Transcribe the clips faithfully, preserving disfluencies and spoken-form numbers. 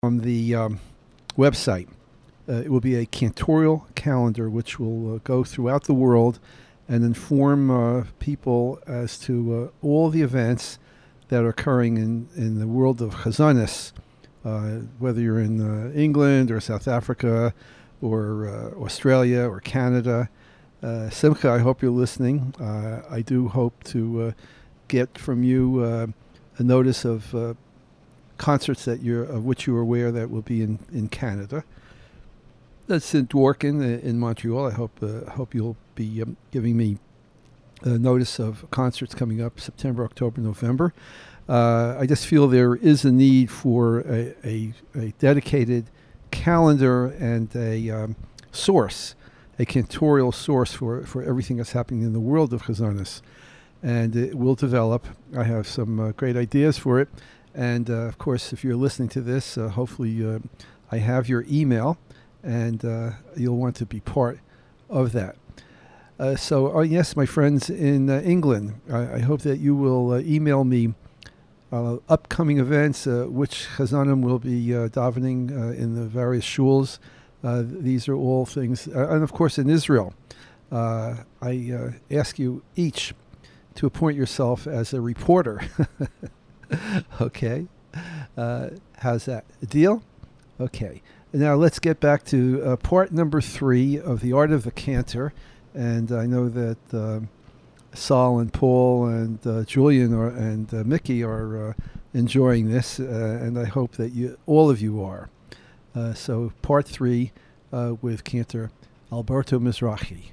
on the um, website. Uh, it will be a cantorial calendar which will uh, go throughout the world and inform uh, people as to uh, all the events that are occurring in, in the world of Chazanis, uh, whether you're in uh, England or South Africa or uh, Australia or Canada. Uh, Simcha, I hope you're listening. Uh, I do hope to uh, get from you uh, a notice of uh, concerts that you're of which you're aware that will be in, in Canada. That's in Dworkin uh, in Montreal. I hope uh, hope you'll be um, giving me a notice of concerts coming up September, October, November. Uh, I just feel there is a need for a, a, a dedicated calendar and a um, source, a cantorial source for, for everything that's happening in the world of Chazanis. And it will develop. I have some uh, great ideas for it. And, uh, of course, if you're listening to this, uh, hopefully uh, I have your email, and uh, you'll want to be part of that. Uh, so, uh, yes, my friends in uh, England, I, I hope that you will uh, email me uh, upcoming events, uh, which Chazanim will be uh, davening uh, in the various shuls. Uh, these are all things. Uh, and, of course, in Israel, uh, I uh, ask you each to appoint yourself as a reporter. Okay. Uh, how's that? A deal? Okay. Now let's get back to uh, part number three of The Art of the Cantor. And I know that uh, Saul and Paul and uh, Julian are, and uh, Mickey are uh, enjoying this, uh, and I hope that you, all of you are. Uh, so part three uh, with Cantor Alberto Mizrahi.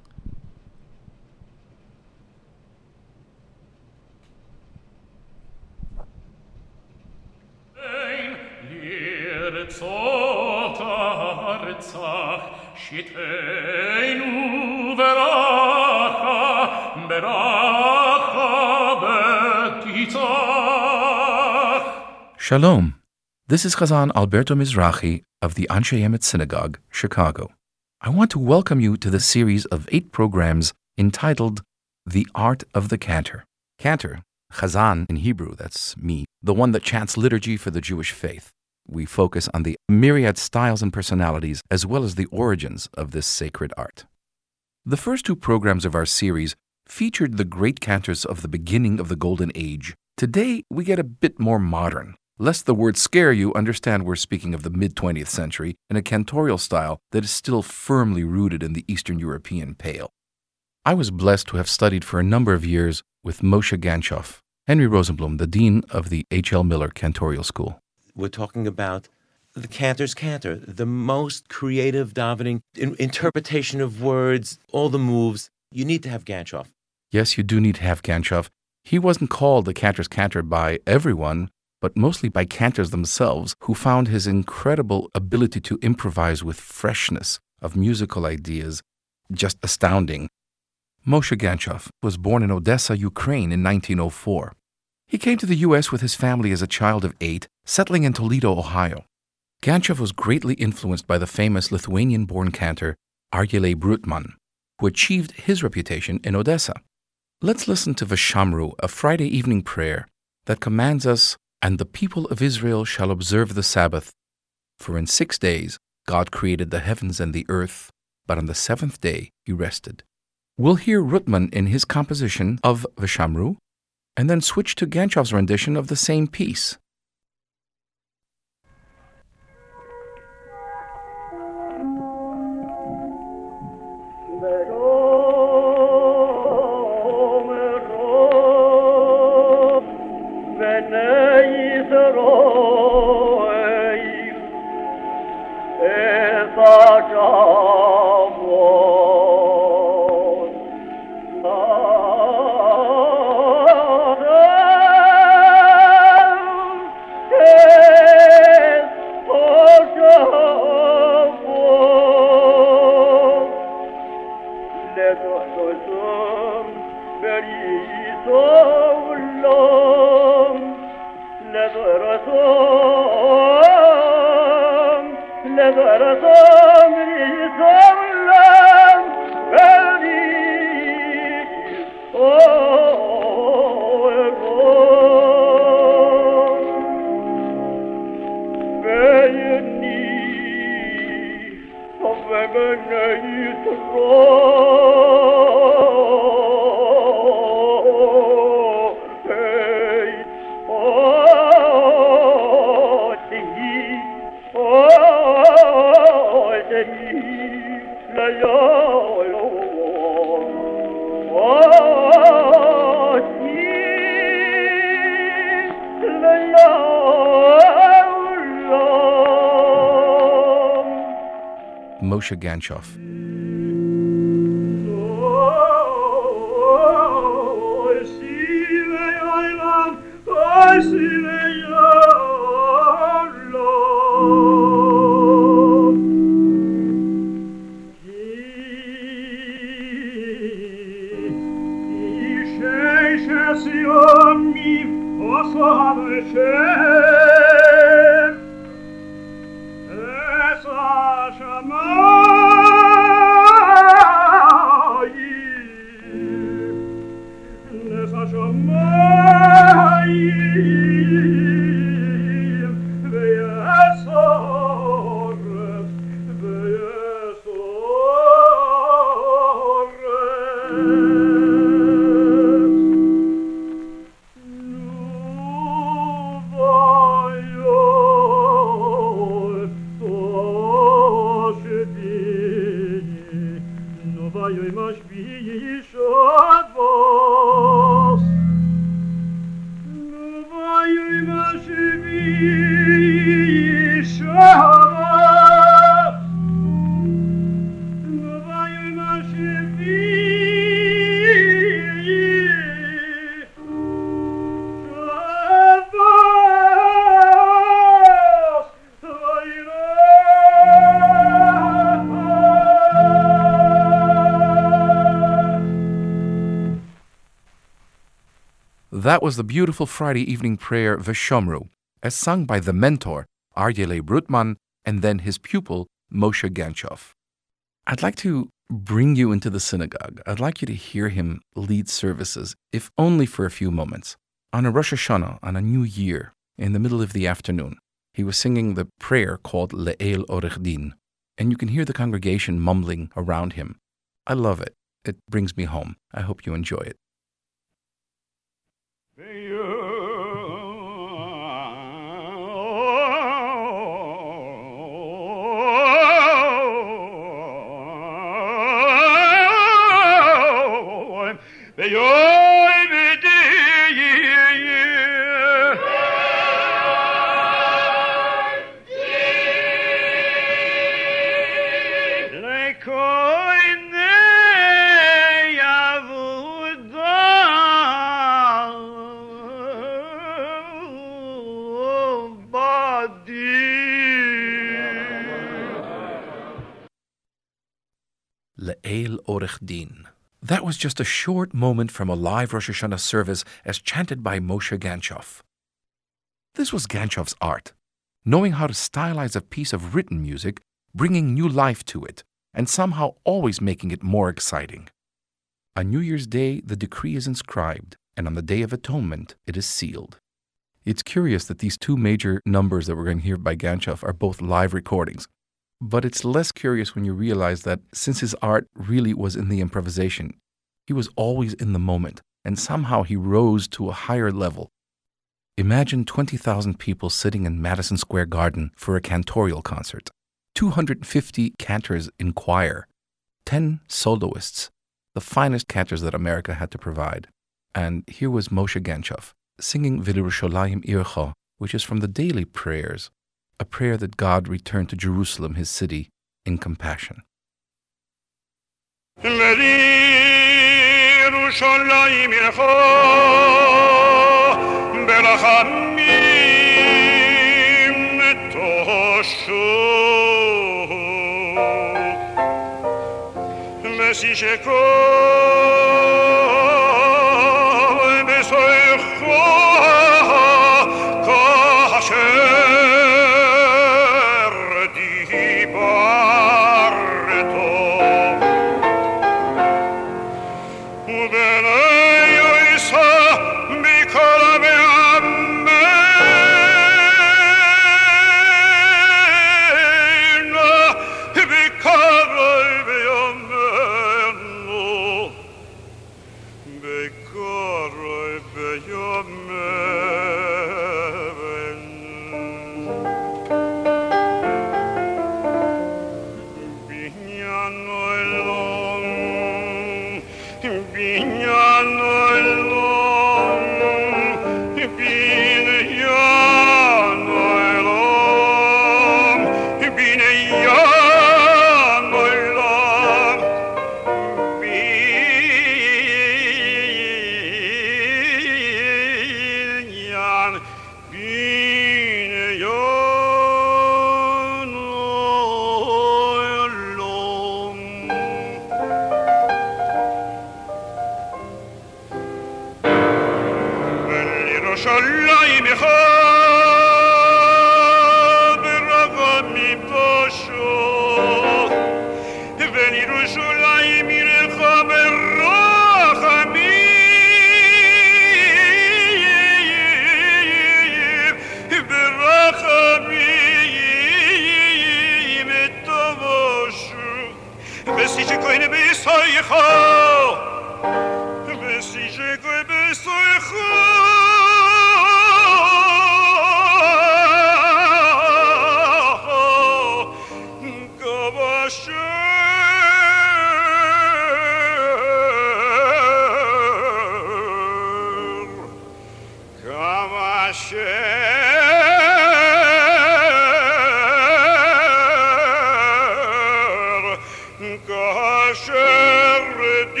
Shalom. This is Chazan Alberto Mizrahi of the Anshe Emet Synagogue, Chicago. I want to welcome you to the series of eight programs entitled The Art of the Cantor. Cantor, Chazan in Hebrew, that's me, the one that chants liturgy for the Jewish faith. We focus on the myriad styles and personalities as well as the origins of this sacred art. The first two programs of our series featured the great cantors of the beginning of the Golden Age. Today, we get a bit more modern. Lest the words scare you, understand we're speaking of the mid-twentieth century in a cantorial style that is still firmly rooted in the Eastern European Pale. I was blessed to have studied for a number of years with Moshe Ganchoff, Henry Rosenblum, the dean of the H L Miller Cantorial School. We're talking about the cantor's cantor, the most creative davening, in, interpretation of words, all the moves. You need to have Ganchoff. Yes, you do need to have Ganchoff. He wasn't called the cantor's cantor by everyone, but mostly by cantors themselves, who found his incredible ability to improvise with freshness of musical ideas just astounding. Moshe Ganchoff was born in Odessa, Ukraine in nineteen oh four. He came to the U S with his family as a child of eight, settling in Toledo, Ohio. Ganchoff was greatly influenced by the famous Lithuanian-born cantor Aryeh Brutman, who achieved his reputation in Odessa. Let's listen to Vashamru, a Friday evening prayer that commands us, "And the people of Israel shall observe the Sabbath. For in six days God created the heavens and the earth, but on the seventh day he rested." We'll hear Rutman in his composition of Vashamru, and then switch to Ganchoff's rendition of the same piece. Oh, Moshe Ganchoff. That was the beautiful Friday evening prayer Veshomru, as sung by the mentor, Aryeh Brutman, and then his pupil, Moshe Ganchoff. I'd like to bring you into the synagogue. I'd like you to hear him lead services, if only for a few moments. On a Rosh Hashanah, on a new year, in the middle of the afternoon, he was singing the prayer called Le'el Orech Din, and you can hear the congregation mumbling around him. I love it. It brings me home. I hope you enjoy it. Le'el Orech Din. That was just a short moment from a live Rosh Hashanah service as chanted by Moshe Ganchoff. This was Ganchoff's art, knowing how to stylize a piece of written music, bringing new life to it, and somehow always making it more exciting. On New Year's Day, the decree is inscribed, and on the Day of Atonement, it is sealed. It's curious that these two major numbers that we're going to hear by Ganchoff are both live recordings. But it's less curious when you realize that since his art really was in the improvisation, he was always in the moment, and somehow he rose to a higher level. Imagine twenty thousand people sitting in Madison Square Garden for a cantorial concert, two hundred fifty cantors in choir, ten soloists, the finest cantors that America had to provide. And here was Moshe Ganchoff singing V'Yerushalayim Ircha, which is from the daily prayers, a prayer that God returned to Jerusalem, his city, in compassion.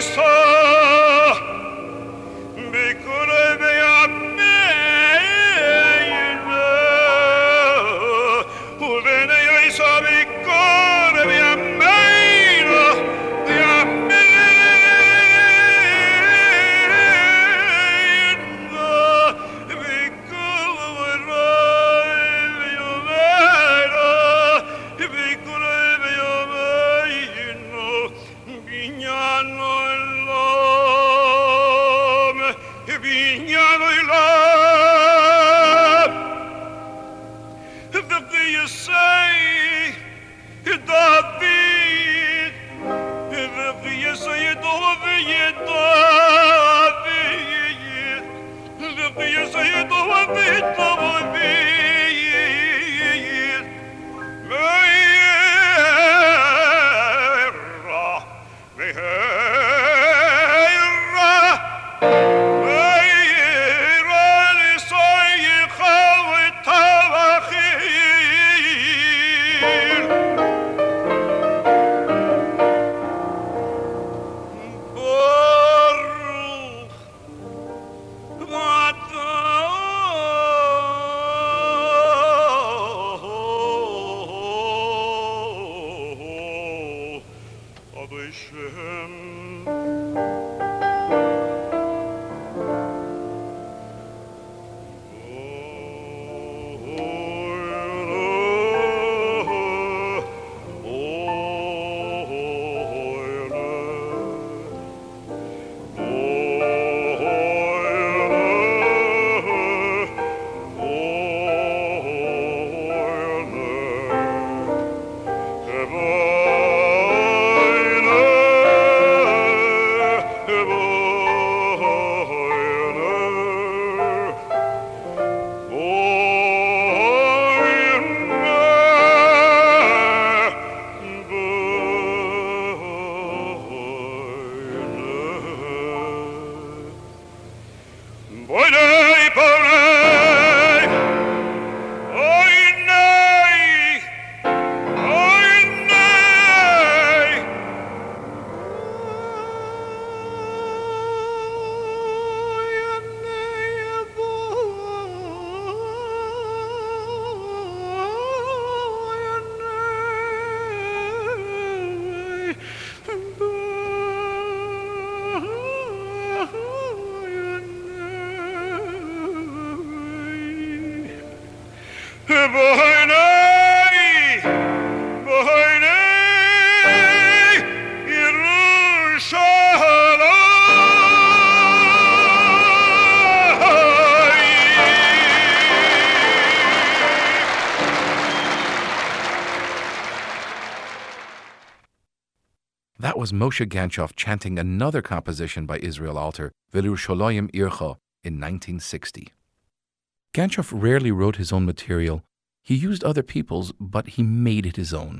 That was Moshe Ganchoff chanting another composition by Israel Alter, V'Yerushalayim Ircha, in nineteen sixty. Ganchoff rarely wrote his own material. He used other people's, but he made it his own.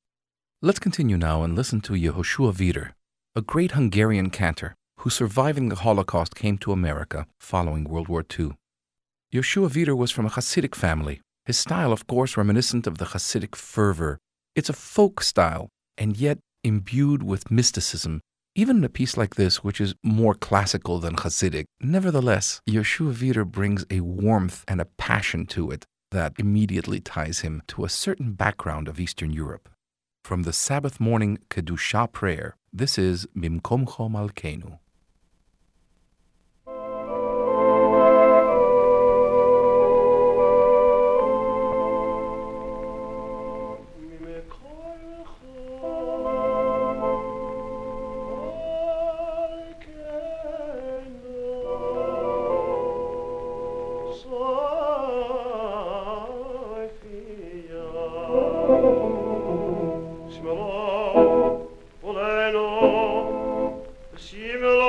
Let's continue now and listen to Yehoshua Vider, a great Hungarian cantor who, surviving the Holocaust, came to America following World War Two. Yehoshua Vider was from a Hasidic family, his style, of course, reminiscent of the Hasidic fervor. It's a folk style, and yet imbued with mysticism. Even in a piece like this, which is more classical than Hasidic, nevertheless, Yehoshua Vider brings a warmth and a passion to it that immediately ties him to a certain background of Eastern Europe. From the Sabbath morning Kedusha prayer, this is Bimkomcho Malkeinu. Simelo, Poleno, Simelo.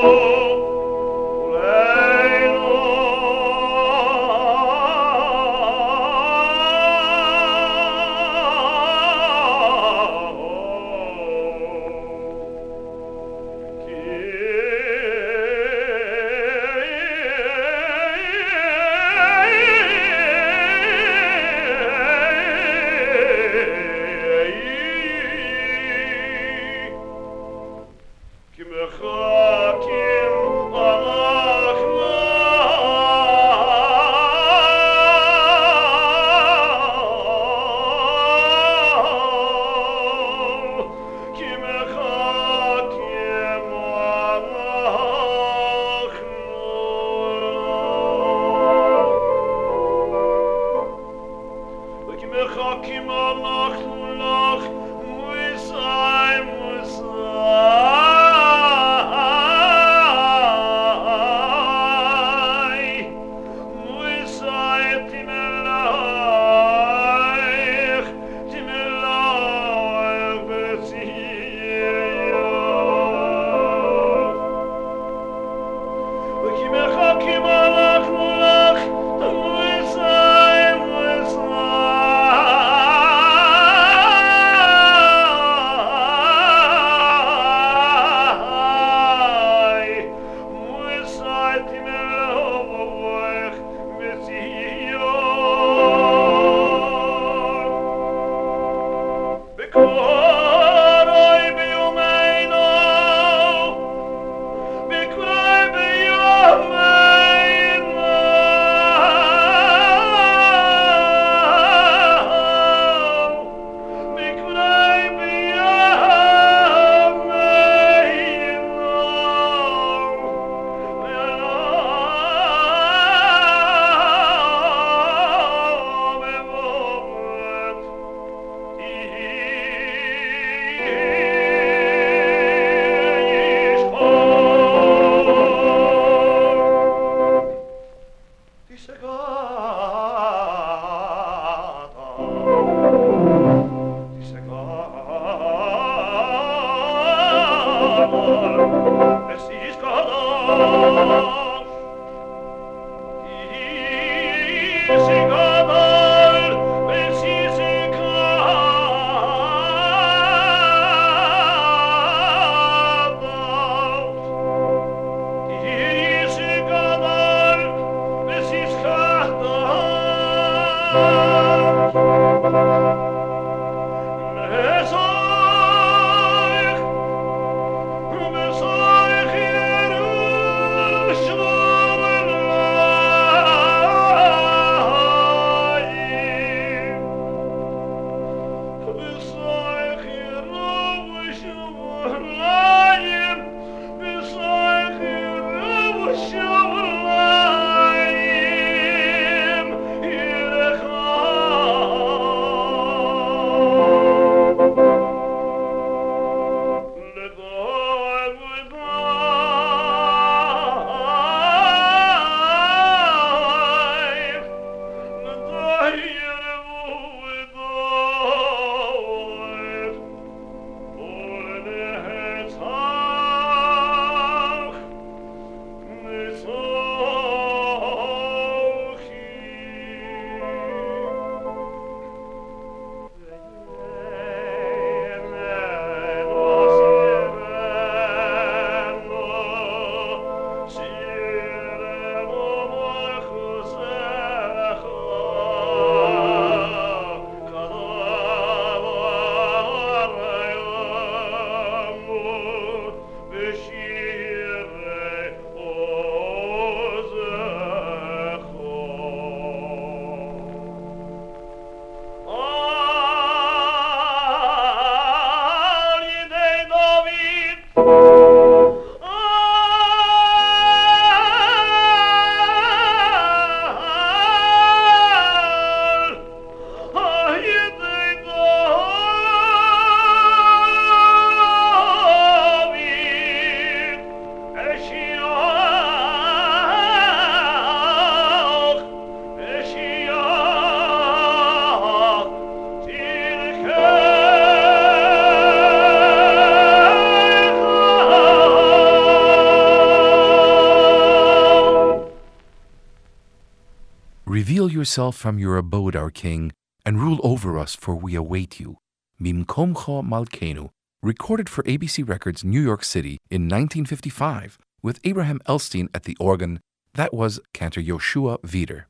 Reveal yourself from your abode, our King, and rule over us, for we await you. Mimkomcha Malkeinu, recorded for A B C Records, New York City in nineteen fifty-five, with Abraham Elstein at the organ. That was Cantor Yoshua Wieder.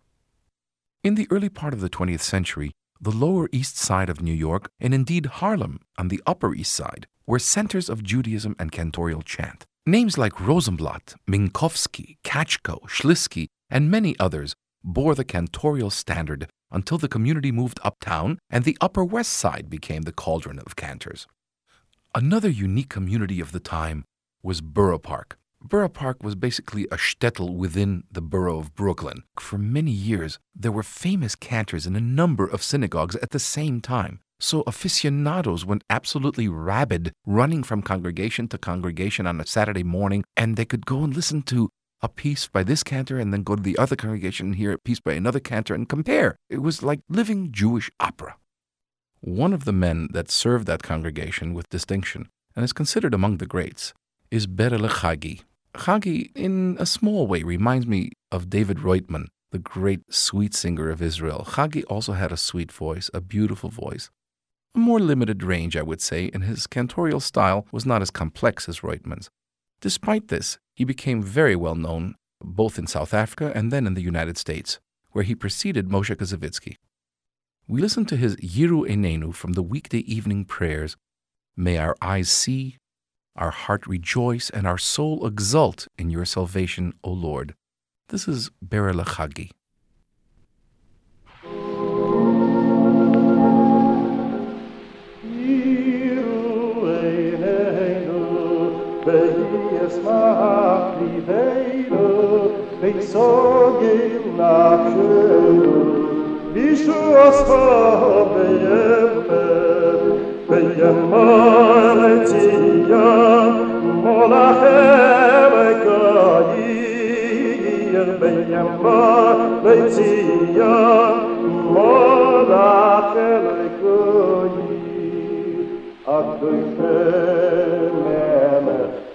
In the early part of the twentieth century, the Lower East Side of New York, and indeed Harlem on the Upper East Side, were centers of Judaism and cantorial chant. Names like Rosenblatt, Minkowski, Kachko, Schlisky, and many others bore the cantorial standard until the community moved uptown and the Upper West Side became the cauldron of cantors. Another unique community of the time was Borough Park. Borough Park was basically a shtetl within the borough of Brooklyn. For many years, there were famous cantors in a number of synagogues at the same time. So aficionados went absolutely rabid, running from congregation to congregation on a Saturday morning, and they could go and listen to a piece by this cantor and then go to the other congregation and hear a piece by another cantor and compare. It was like living Jewish opera. One of the men that served that congregation with distinction, and is considered among the greats, is Berele Chagi. Chagi, in a small way, reminds me of David Reutemann, the great sweet singer of Israel. Chagi also had a sweet voice, a beautiful voice. A more limited range, I would say, and his cantorial style was not as complex as Reutemann's. Despite this, he became very well known both in South Africa and then in the United States, where he preceded Moshe Kazavitsky. We listen to his Yiru Einenu from the weekday evening prayers. May our eyes see, our heart rejoice, and our soul exult in your salvation, O Lord. This is Berele Chagi. Yismach libeinu, v'yitzogim nafshenu, v'yishuascha b'yemper, v'yemar letzia, molachem ekayir, v'yemar letzia, molachem ekayir, Adonai Melech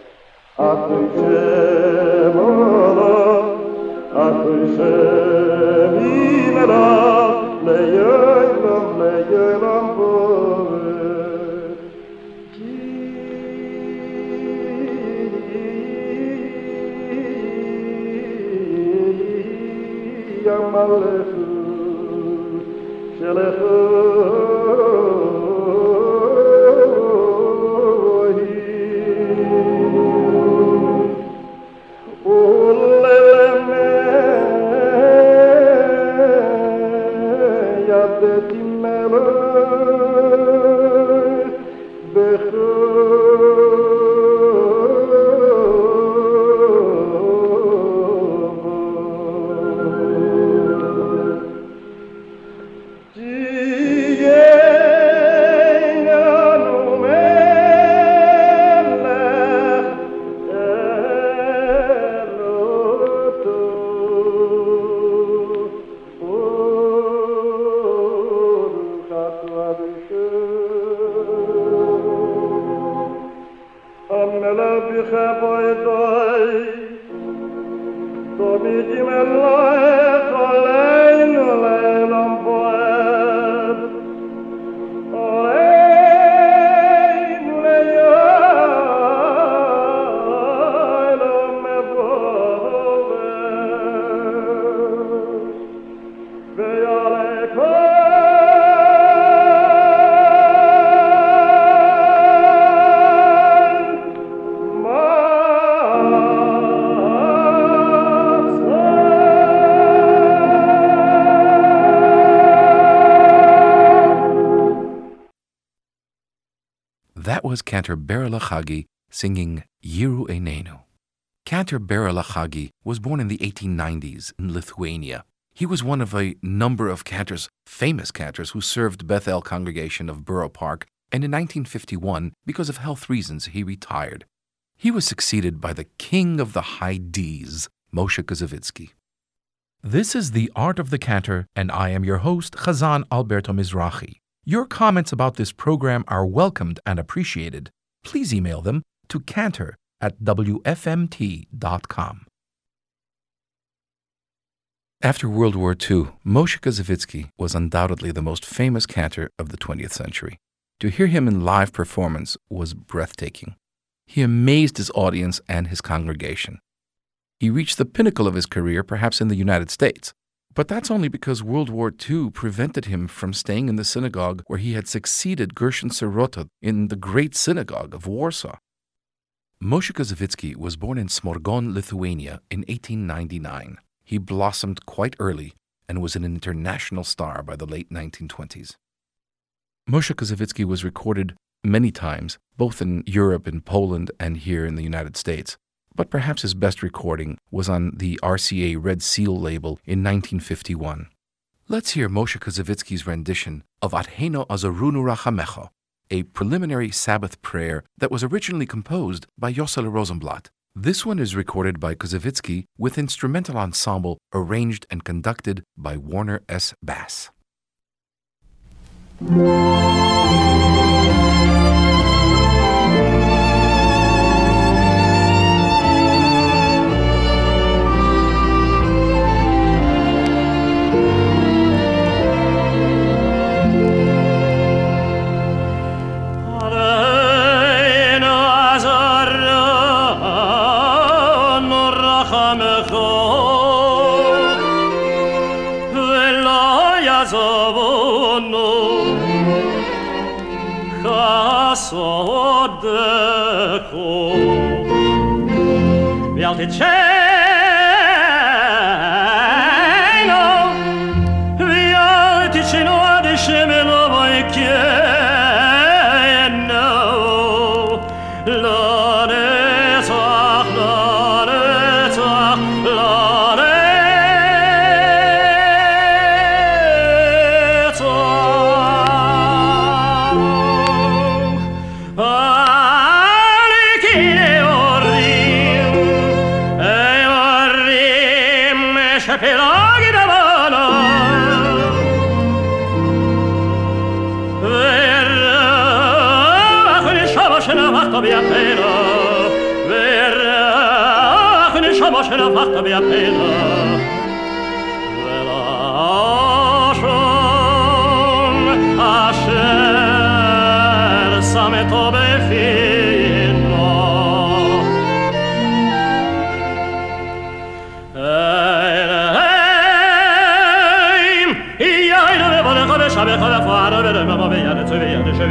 That was Cantor Berla Chagi singing Yiru Einenu. Cantor Berla Chagi was born in the eighteen nineties in Lithuania. He was one of a number of cantors, famous cantors, who served Bethel congregation of Borough Park, and in nineteen fifty-one, because of health reasons, he retired. He was succeeded by the king of the high D's, Moshe Kazavitsky. This is The Art of the Cantor, and I am your host, Chazan Alberto Mizrahi. Your comments about this program are welcomed and appreciated. Please email them to cantor at w f m t dot com. After World War Two, Moshe Kazavitsky was undoubtedly the most famous cantor of the twentieth century. To hear him in live performance was breathtaking. He amazed his audience and his congregation. He reached the pinnacle of his career perhaps in the United States, but that's only because World War Two prevented him from staying in the synagogue where he had succeeded Gershon Sirota in the Great Synagogue of Warsaw. Moshe Kazavitsky was born in Smorgon, Lithuania in eighteen ninety-nine. He blossomed quite early and was an international star by the late nineteen twenties. Moshe Kazavitsky was recorded many times, both in Europe, in Poland, and here in the United States. But perhaps his best recording was on the R C A Red Seal label in nineteen fifty-one. Let's hear Moshe Kazavitsky's rendition of Adheinu Azorunu Rachamecha, a preliminary Sabbath prayer that was originally composed by Yossele Rosenblatt. This one is recorded by Kazavitsky with instrumental ensemble arranged and conducted by Warner S. Bass.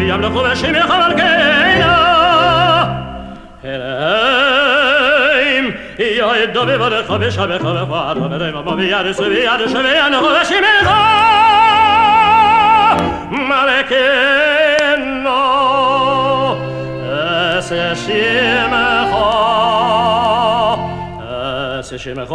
يملك بشمخ الكينا هلهم يا الدبي برخ بشبخ بفار بريم بيار سبيار شبيان بشمخ ملكنا أسشمخ أسشمخ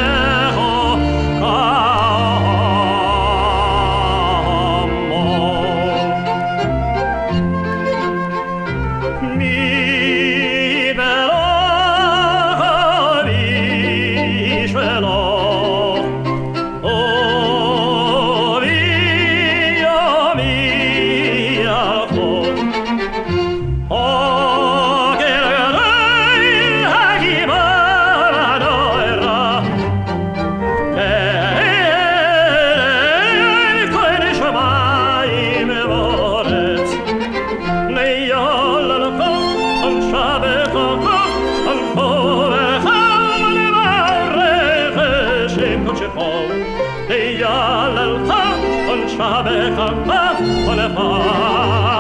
Oh mi velo, mi svelo. Oh, mio, mio, oh, che lei chi mano era, e il cuore ci mai me vorrez, ne io la con sabe coco, al pove le barre, che c'è poi, e io la con sabe coco, le fa.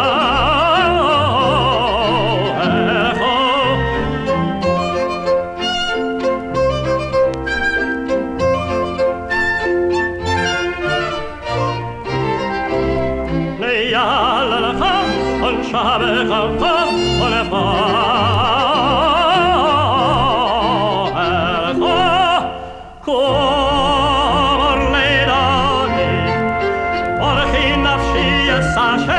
Sabe cantar con el fuego, como le doni, porque nafshi esashem,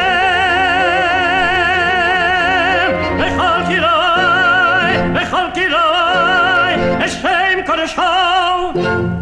echal kiloi, echal kiloi, eshem kodeshau.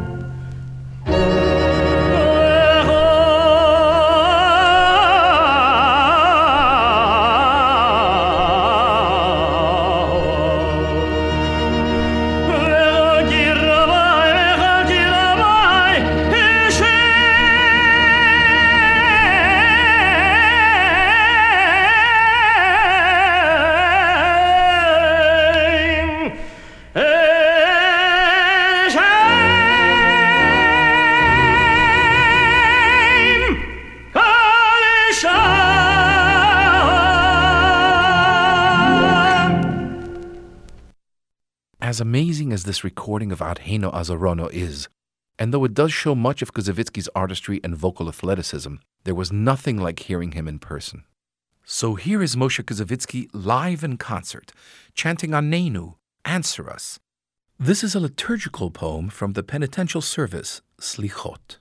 As amazing as this recording of Adheno Azarono is, and though it does show much of Kazavitsky's artistry and vocal athleticism, there was nothing like hearing him in person. So here is Moshe Kazavitsky live in concert, chanting Anenu, Answer Us. This is a liturgical poem from the penitential service, Slichot.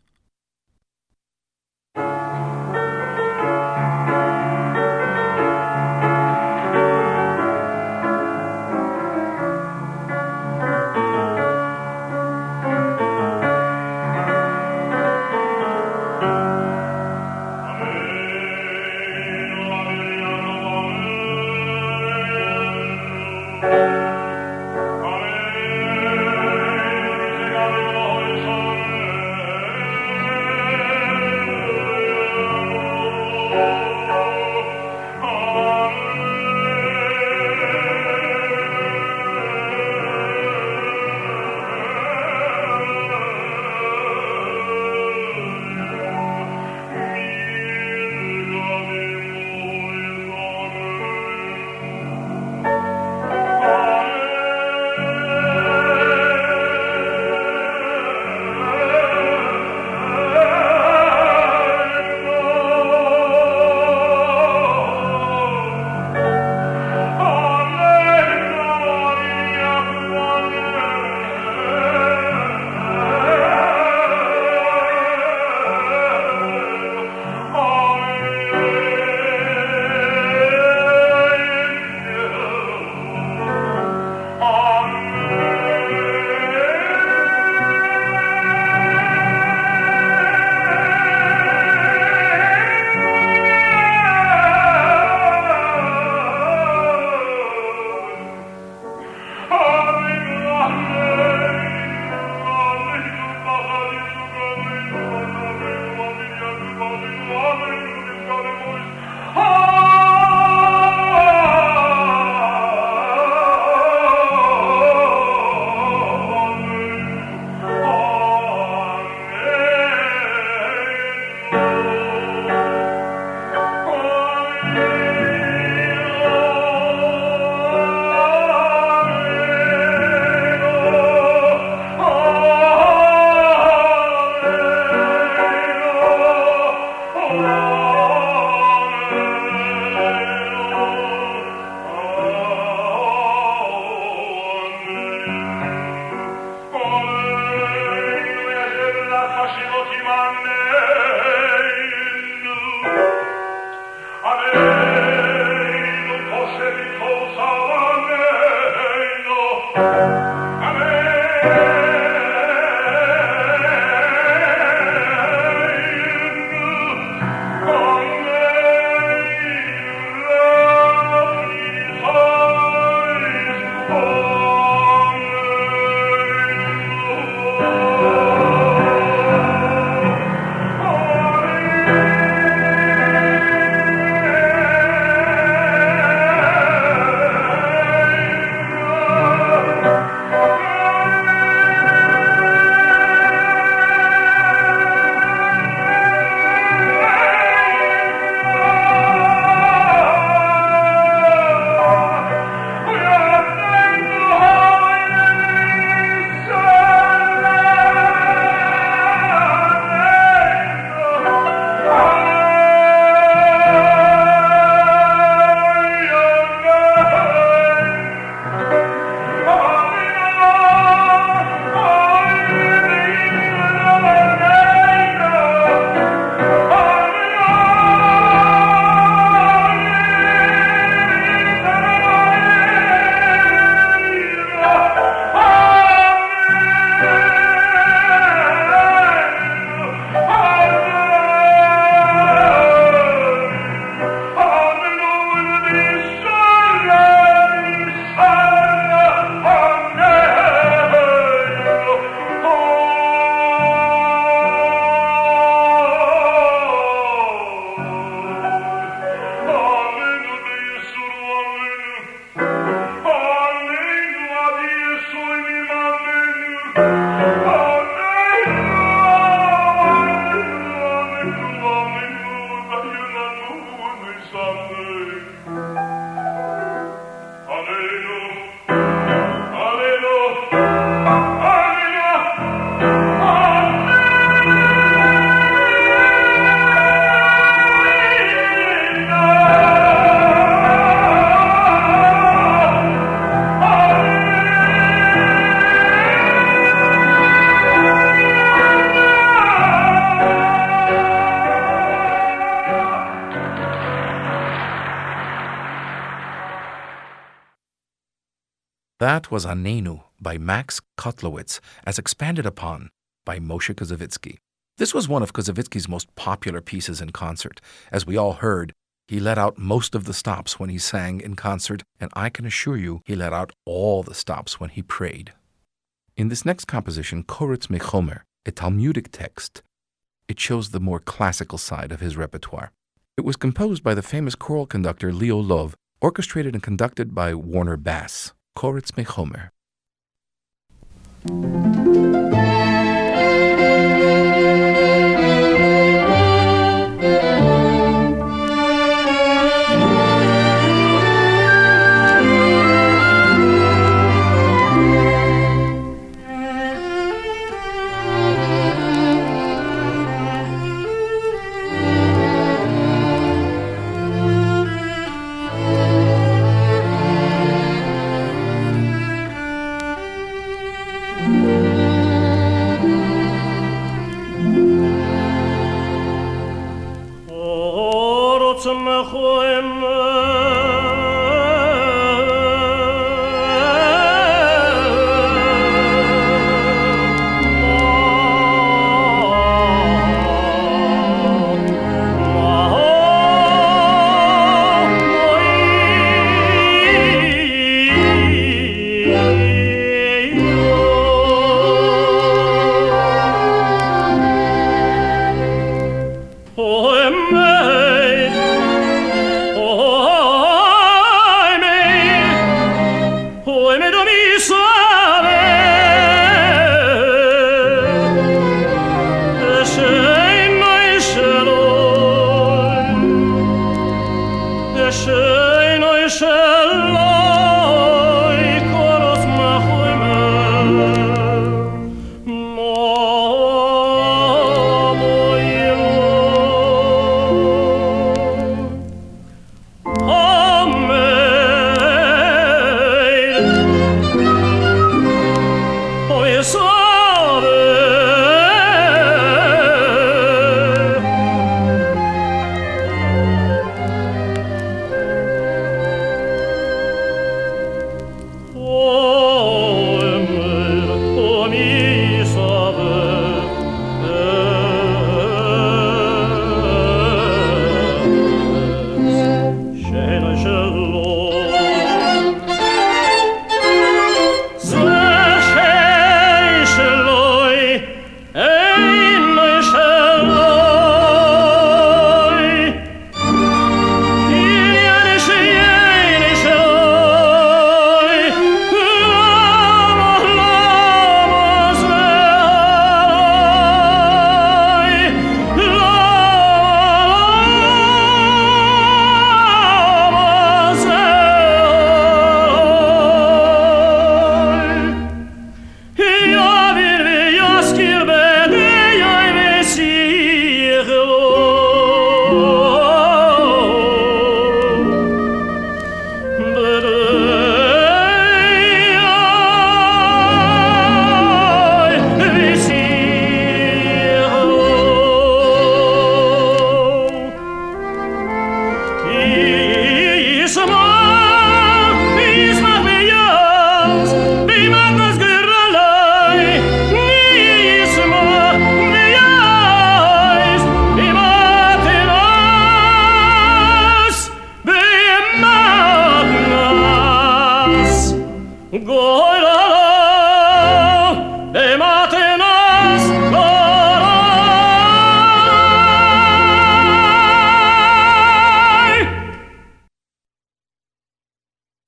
Amen. That was Anenu by Max Kotlowitz, as expanded upon by Moshe Koussevitzky. This was one of Koussevitzky's most popular pieces in concert. As we all heard, he let out most of the stops when he sang in concert, and I can assure you he let out all the stops when he prayed. In this next composition, Koretz Mechomer, a Talmudic text, it shows the more classical side of his repertoire. It was composed by the famous choral conductor Leo Lov, orchestrated and conducted by Warner Bass. Koretz Mechomer.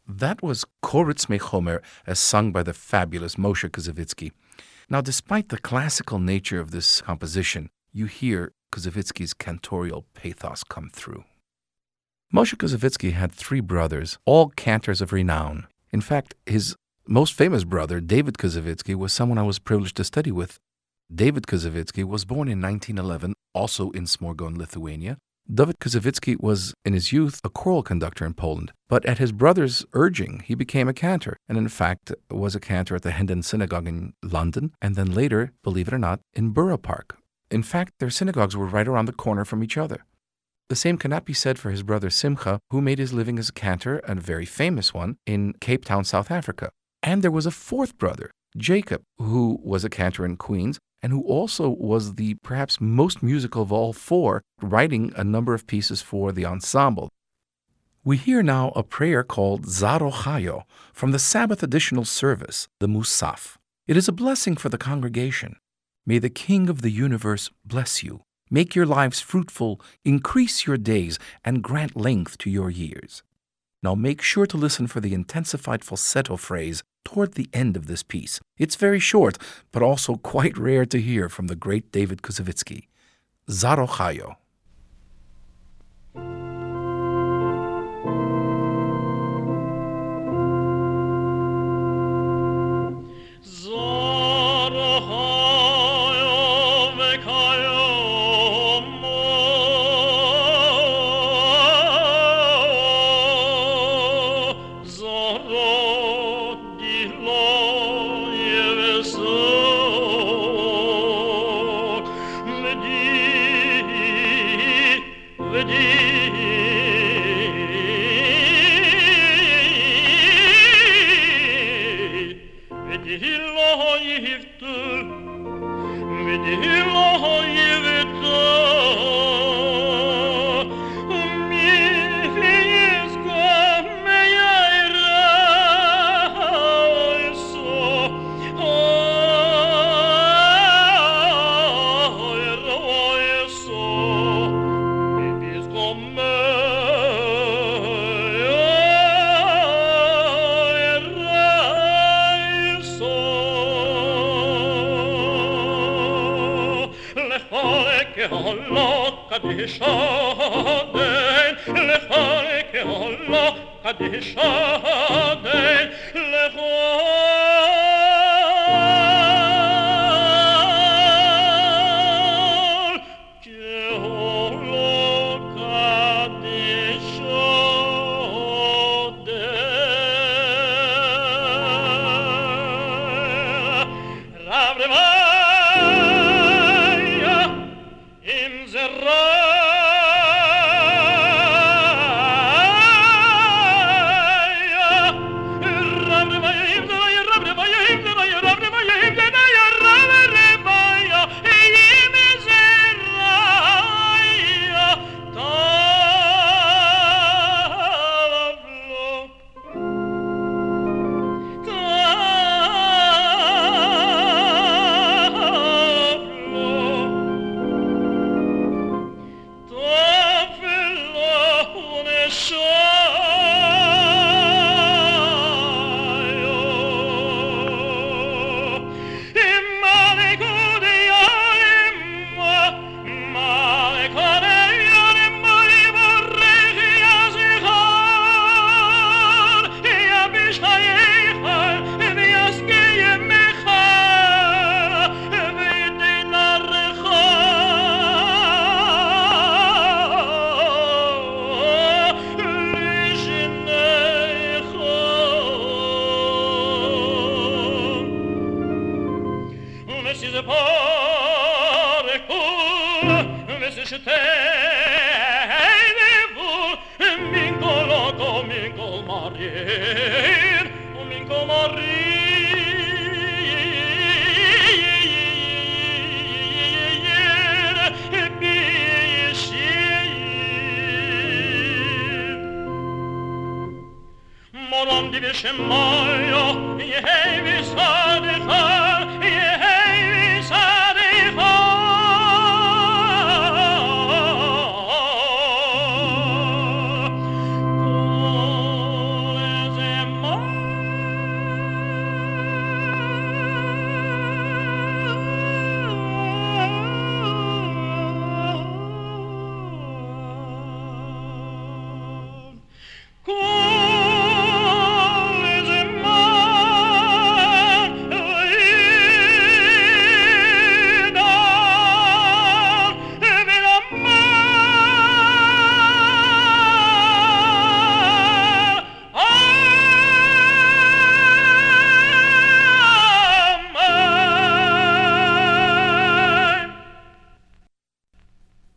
That was Koritz Mechomer, as sung by the fabulous Moshe Kazavitsky. Now, despite the classical nature of this composition, you hear Kazavitsky's cantorial pathos come through. Moshe Kazavitsky had three brothers, all cantors of renown. In fact, his most famous brother, David Kazavitsky, was someone I was privileged to study with. David Kazavitsky was born in nineteen eleven, also in Smorgon, Lithuania. David Kazavitsky was, in his youth, a choral conductor in Poland, but at his brother's urging, he became a cantor, and in fact was a cantor at the Hendon Synagogue in London, and then later, believe it or not, in Borough Park. In fact, their synagogues were right around the corner from each other. The same cannot be said for his brother Simcha, who made his living as a cantor, and a very famous one, in Cape Town, South Africa. And there was a fourth brother, Jacob, who was a cantor in Queens, and who also was the perhaps most musical of all four, writing a number of pieces for the ensemble. We hear now a prayer called Zarochayo from the Sabbath additional service, the Musaf. It is a blessing for the congregation. May the King of the universe bless you, make your lives fruitful, increase your days, and grant length to your years. Now make sure to listen for the intensified falsetto phrase toward the end of this piece. It's very short, but also quite rare to hear from the great David Kazavitsky. Zarochayo.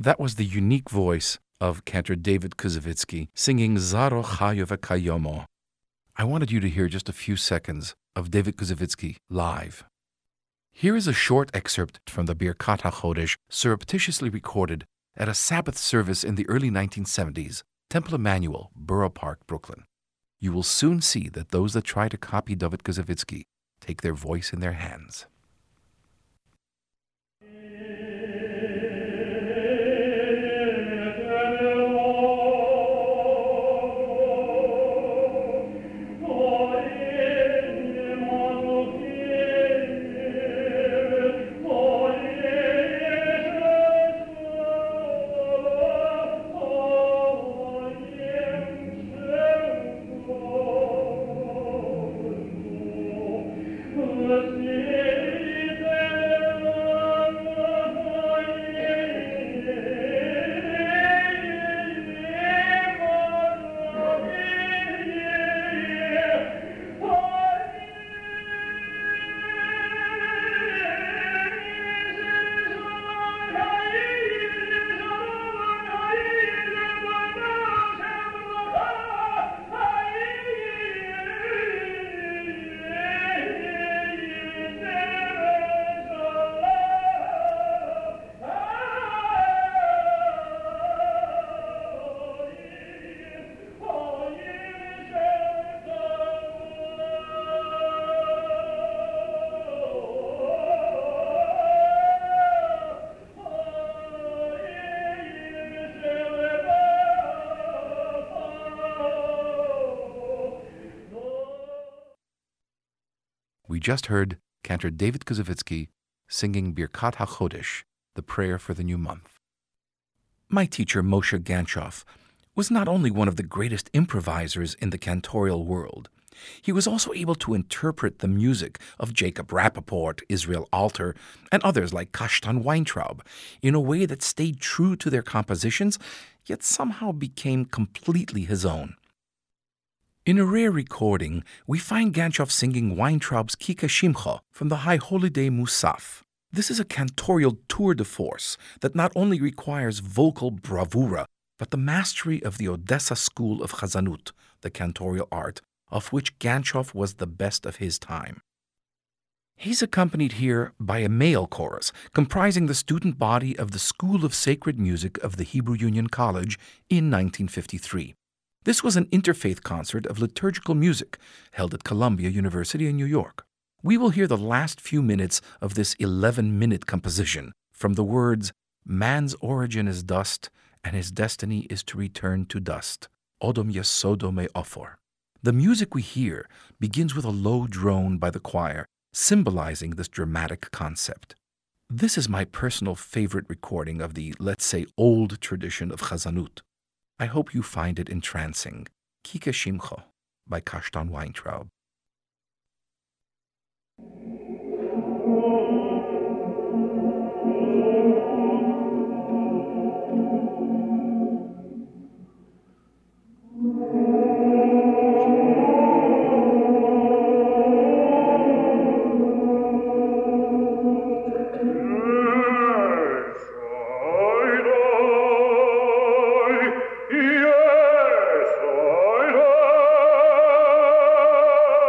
That was the unique voice of cantor David Kuzovitsky singing Zaro Chayova Kayomo. I wanted you to hear just a few seconds of David Kuzovitsky live. Here is a short excerpt from the Birkat HaChodesh, surreptitiously recorded at a Sabbath service in the early nineteen seventies, Temple Emmanuel, Borough Park, Brooklyn. You will soon see that those that try to copy David Kuzovitsky take their voice in their hands. We just heard cantor David Kuzovitsky singing Birkat HaChodesh, the prayer for the new month. My teacher, Moshe Ganchoff, was not only one of the greatest improvisers in the cantorial world, he was also able to interpret the music of Jacob Rappaport, Israel Alter, and others like Kashtan Weintraub in a way that stayed true to their compositions, yet somehow became completely his own. In a rare recording, we find Ganchoff singing Weintraub's Kika Shimcha from the High Holy Day Musaf. This is a cantorial tour de force that not only requires vocal bravura, but the mastery of the Odessa school of Chazanut, the cantorial art, of which Ganchoff was the best of his time. He's accompanied here by a male chorus, comprising the student body of the School of Sacred Music of the Hebrew Union College in nineteen fifty-three. This was an interfaith concert of liturgical music held at Columbia University in New York. We will hear the last few minutes of this eleven-minute composition from the words, "Man's origin is dust, and his destiny is to return to dust. Odom yesodo me'ofor." The music we hear begins with a low drone by the choir, symbolizing this dramatic concept. This is my personal favorite recording of the, let's say, old tradition of Chazanut. I hope you find it entrancing. Kika Shimcha by Kashtan Weintraub. Yes, I know.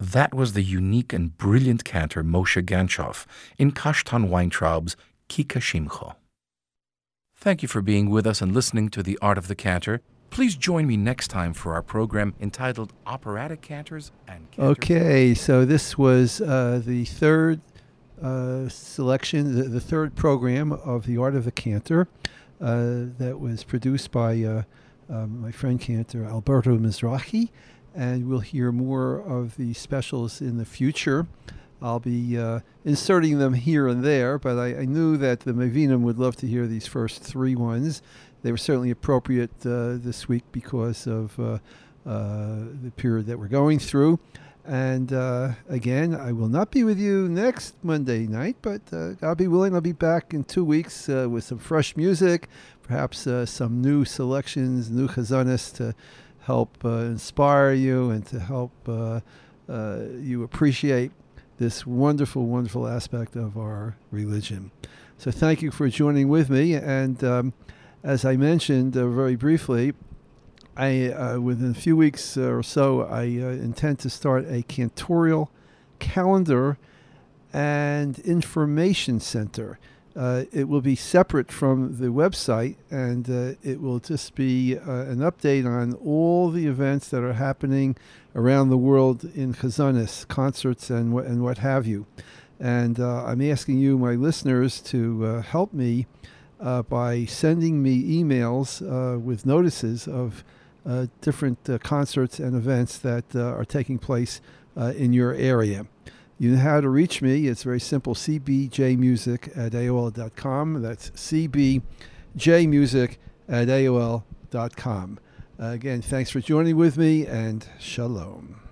That was the unique and brilliant cantor Moshe Ganchoff in Kashtan Weintraub's Kika Shimcho. Thank you for being with us and listening to The Art of the Cantor. Please join me next time for our program entitled Operatic Cantors and Cantor. Okay, so this was uh, the third uh, selection, the, the third program of The Art of the Cantor uh, that was produced by uh, uh, my friend cantor Alberto Mizrahi, and we'll hear more of the specials in the future. I'll be uh, inserting them here and there, but I, I knew that the Mevinim would love to hear these first three ones. They were certainly appropriate uh, this week because of uh, uh, the period that we're going through. And uh, again, I will not be with you next Monday night, but uh, God be willing, I'll be back in two weeks uh, with some fresh music, perhaps uh, some new selections, new chazanas to help uh, inspire you and to help uh, uh, you appreciate this wonderful, wonderful aspect of our religion. So thank you for joining with me. And um, as I mentioned uh, very briefly, I uh, within a few weeks or so, I uh, intend to start a cantorial calendar and information center. Uh, it will be separate from the website, and uh, it will just be uh, an update on all the events that are happening around the world in chazanis, concerts, and what and what have you. And uh, I'm asking you, my listeners, to uh, help me uh, by sending me emails uh, with notices of uh, different uh, concerts and events that uh, are taking place uh, in your area. You know how to reach me. It's very simple, c b j music at a o l dot com. That's c b j music at a o l dot com. Uh, again, thanks for joining with me, and shalom.